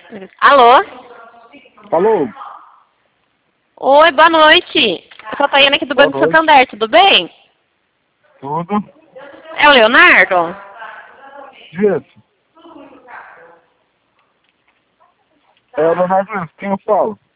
Alô? Alô? Oi, boa noite. Eu sou a Tayana aqui do Banco Santander, tudo bem? Tudo? É o Leonardo? Isso. É o Leonardo, quem eu falo?